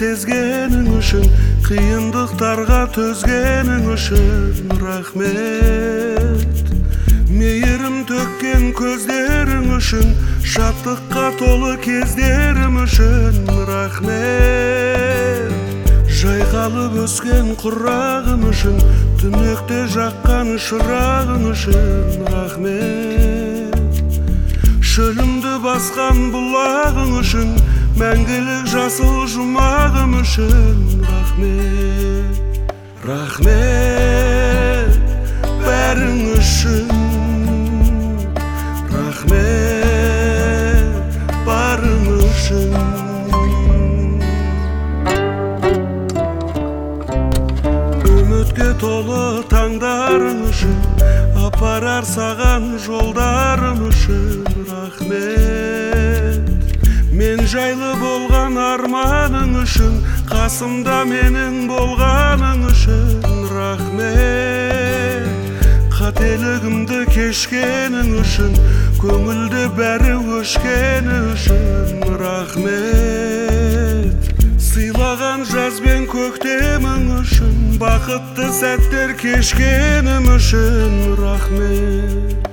сезгениң үшін, қиындықтарға төзгениң үшін рахмет. Мейірім төккен көздерің үшін, шаттыққа толы кездерім үшін рахмет. Жайқалып өскен құрағым үшін, түнекте жаққан шырағың үшін рахмет. Шөлімді басқан бұлағың үшін, мәңгілік жасыл жұмағым үшін рахмет. Рахмет бәрің үшін, рахмет барың үшін. Үмітке толы таңдарың үшін, апарар саған жолдарым үшін рахмет. Мен жайлы болған арманың үшін, қасымда менің болғаның үшін рахмет. Қателігімді кешкенің үшін, көңілді бәрі өшкені үшін рахмет. Сыйлаған жаз бен көктемің үшін, бақытты сәттер кешкенім үшін рахмет.